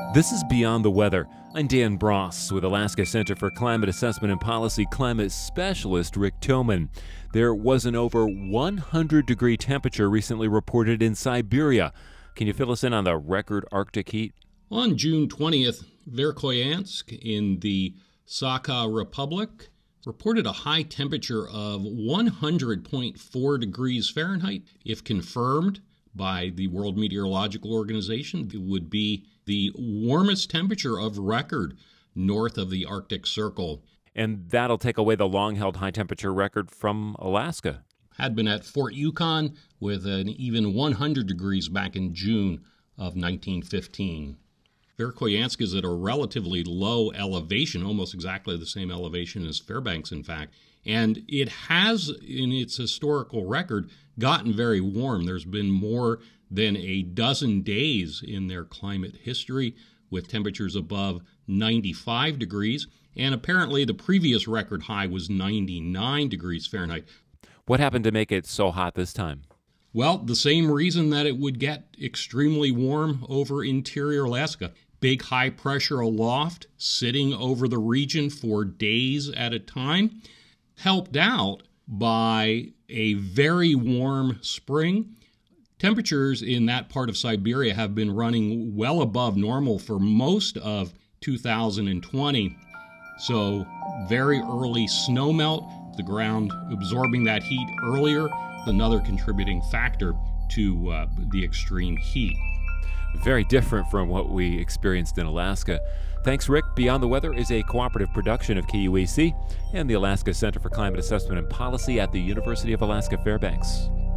This is Beyond the Weather. I'm Dan Bross with Alaska Center for Climate Assessment and Policy climate specialist Rick Tillman. There was an over 100-degree temperature recently reported in Siberia. Can you fill us in on the record Arctic heat? On June 20th, Verkhoyansk in the Sakha Republic reported a high temperature of 100.4 degrees Fahrenheit. If confirmed by the World Meteorological Organization, it would be the warmest temperature of record north of the Arctic Circle. And that'll take away the long-held high-temperature record from Alaska. Had been at Fort Yukon with an even 100 degrees back in June of 1915. Verkhoyansk is at a relatively low elevation, almost exactly the same elevation as Fairbanks, in fact. And it has, in its historical record, gotten very warm. There's been more than a dozen days in their climate history with temperatures above 95 degrees. And apparently the previous record high was 99 degrees Fahrenheit. What happened to make it so hot this time? Well, the same reason that it would get extremely warm over interior Alaska. Big high pressure aloft, sitting over the region for days at a time, helped out by a very warm spring. Temperatures in that part of Siberia have been running well above normal for most of 2020. So very early snowmelt, the ground absorbing that heat earlier, another contributing factor to the extreme heat. Very different from what we experienced in Alaska. Thanks, Rick. Beyond the Weather is a cooperative production of KUAC and the Alaska Center for Climate Assessment and Policy at the University of Alaska Fairbanks.